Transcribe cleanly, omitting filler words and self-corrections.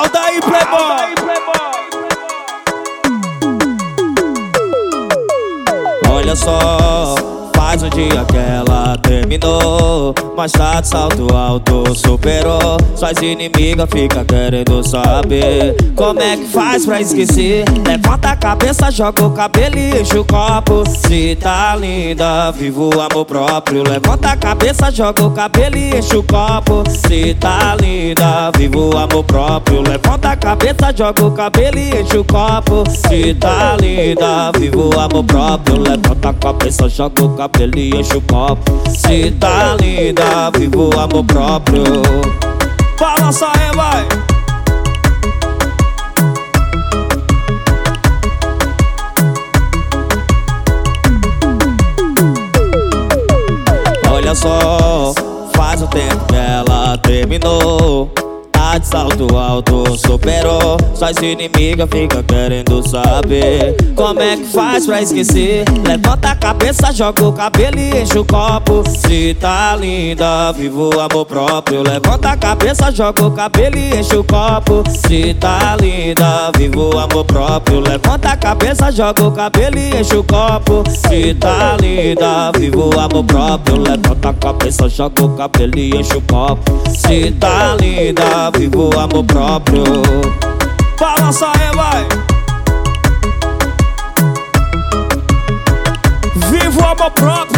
Aldair Playboy. Olha só, faz um dia que ela terminou, mas tá de salto alto, superou. Suas inimigas ficam querendo saber como é que faz pra esquecer. Levanta a cabeça, joga o cabelo e enche o copo. Se tá linda, viva o amor próprio. Levanta a cabeça, joga o cabelo e enche o copo. Se tá linda, viva o amor próprio. Levanta a cabeça, joga o cabelo e enche o copo. Se tá linda, viva o amor próprio. Levanta a cabeça, joga o cabelo e enche o copo. Se tá linda, viva o amor próprio. Balança aí, vai! Olha só, faz um tempo que ela terminou, tá de salto alto, superou. Suas inimigas ficam querendo saber como é que faz pra esquecer. Levanta a cabeça, joga o cabelo e enche o copo. Se tá linda, viva o amor próprio. Levanta a cabeça, joga o cabelo e enche o copo. Se tá linda, viva o amor próprio. Levanta a cabeça, joga o cabelo e enche o copo. Se tá linda, viva o amor próprio. Levanta a cabeça, joga o cabelo e enche o copo. Se tá linda, viva o amor próprio. Balança aí, vai! Viva o amor próprio.